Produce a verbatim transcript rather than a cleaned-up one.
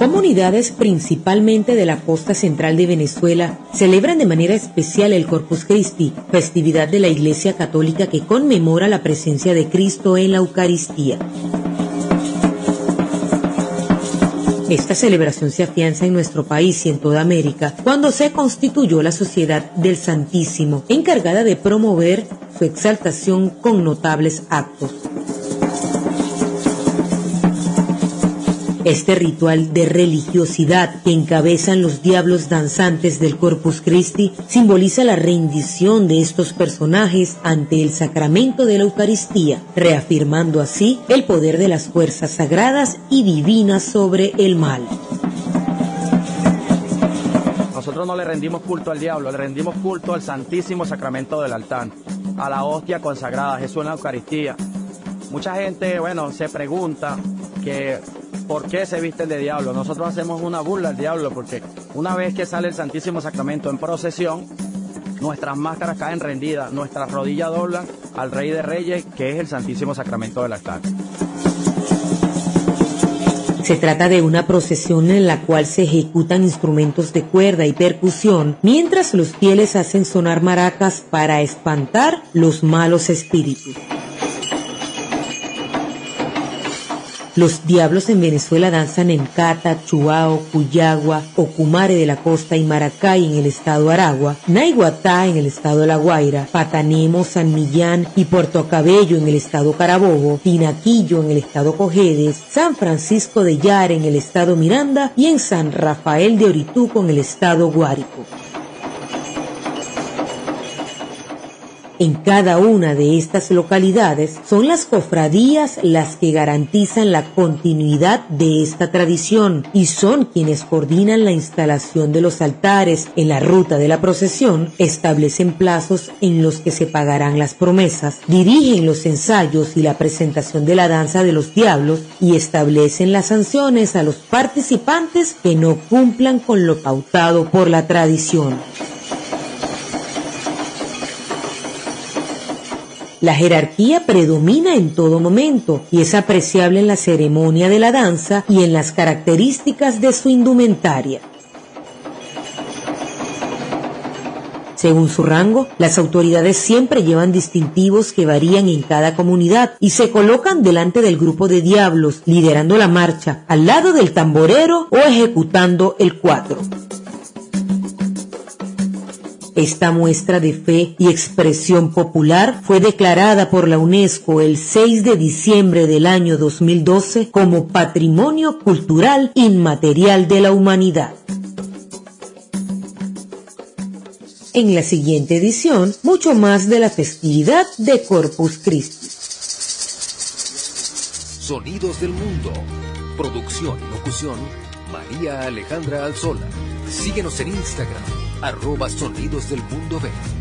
Comunidades principalmente de la costa central de Venezuela celebran de manera especial el Corpus Christi, festividad de la Iglesia Católica que conmemora la presencia de Cristo en la Eucaristía. Esta celebración se afianza en nuestro país y en toda América cuando se constituyó la Sociedad del Santísimo, encargada de promover su exaltación con notables actos. Este ritual de religiosidad que encabezan los diablos danzantes del Corpus Christi simboliza la rendición de estos personajes ante el sacramento de la Eucaristía, reafirmando así el poder de las fuerzas sagradas y divinas sobre el mal. Nosotros no le rendimos culto al diablo, le rendimos culto al Santísimo Sacramento del altar, a la hostia consagrada, a Jesús en la Eucaristía. Mucha gente, bueno, se pregunta que ¿por qué se visten de diablo? Nosotros hacemos una burla al diablo porque una vez que sale el Santísimo Sacramento en procesión, nuestras máscaras caen rendidas, nuestras rodillas doblan al Rey de Reyes, que es el Santísimo Sacramento del altar. Se trata de una procesión en la cual se ejecutan instrumentos de cuerda y percusión, mientras los fieles hacen sonar maracas para espantar los malos espíritus. Los diablos en Venezuela danzan en Cata, Chuao, Cuyagua, Ocumare de la Costa y Maracay en el estado Aragua, Naiguatá en el estado La Guaira, Patanemo, San Millán y Puerto Cabello en el estado Carabobo, Tinaquillo en el estado Cojedes, San Francisco de Yare en el estado Miranda y en San Rafael de Orituco en el estado Guárico. En cada una de estas localidades son las cofradías las que garantizan la continuidad de esta tradición y son quienes coordinan la instalación de los altares en la ruta de la procesión, establecen plazos en los que se pagarán las promesas, dirigen los ensayos y la presentación de la danza de los diablos y establecen las sanciones a los participantes que no cumplan con lo pautado por la tradición. La jerarquía predomina en todo momento y es apreciable en la ceremonia de la danza y en las características de su indumentaria. Según su rango, las autoridades siempre llevan distintivos que varían en cada comunidad y se colocan delante del grupo de diablos, liderando la marcha, al lado del tamborero o ejecutando el cuatro. Esta muestra de fe y expresión popular fue declarada por la UNESCO el seis de diciembre del año dos mil doce como Patrimonio Cultural Inmaterial de la Humanidad. En la siguiente edición, mucho más de la festividad de Corpus Christi. Sonidos del Mundo. Producción y locución, María Alejandra Alzola. Síguenos en Instagram, arroba Sonidos del Mundo B.